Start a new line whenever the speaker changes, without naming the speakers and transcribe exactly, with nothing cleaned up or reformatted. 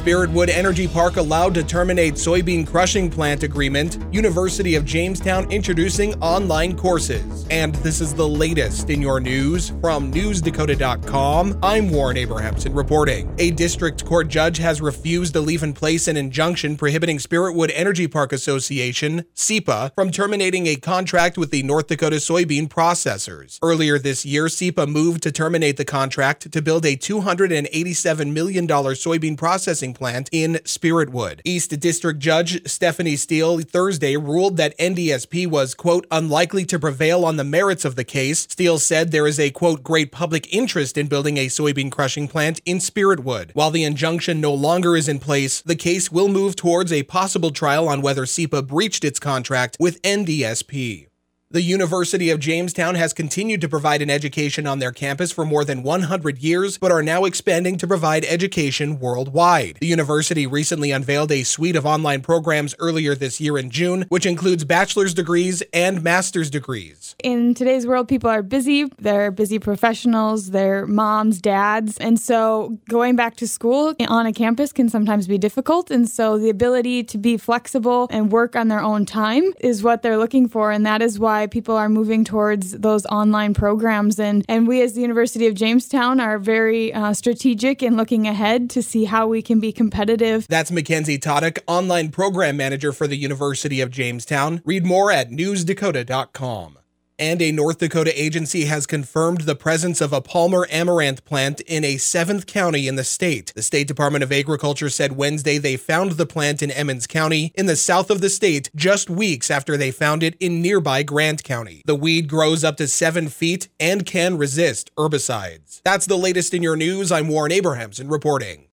Spiritwood Energy Park allowed to terminate soybean crushing plant agreement. University of Jamestown introducing online courses. And this is the latest in your news from news dakota dot com. I'm Warren Abrahamson reporting. A district court judge has refused to leave in place an injunction prohibiting Spiritwood Energy Park Association, SEPA, from terminating a contract with the North Dakota soybean processors. Earlier this year, SEPA moved to terminate the contract to build a two hundred eighty-seven million dollars soybean processing plant in Spiritwood. East District Judge Stephanie Steele Thursday ruled that N D S P was, quote, unlikely to prevail on the merits of the case. Steele said there is a, quote, great public interest in building a soybean crushing plant in Spiritwood. While the injunction no longer is in place, the case will move towards a possible trial on whether SEPA breached its contract with N D S P. The University of Jamestown has continued to provide an education on their campus for more than one hundred years, but are now expanding to provide education worldwide. The university recently unveiled a suite of online programs earlier this year in June, which includes bachelor's degrees and master's degrees.
In today's world, people are busy. They're busy professionals, they're moms, dads, and so going back to school on a campus can sometimes be difficult, and so the ability to be flexible and work on their own time is what they're looking for, and that is why people are moving towards those online programs. And, and we as the University of Jamestown are very uh, strategic in looking ahead to see how we can be competitive.
That's Mackenzie Toddick, online program manager for the University of Jamestown. Read more at news dakota dot com. And a North Dakota agency has confirmed the presence of a Palmer amaranth plant in a seventh county in the state. The State Department of Agriculture said Wednesday they found the plant in Emmons County in the south of the state just weeks after they found it in nearby Grant County. The weed grows up to seven feet and can resist herbicides. That's the latest in your news. I'm Warren Abrahamson reporting.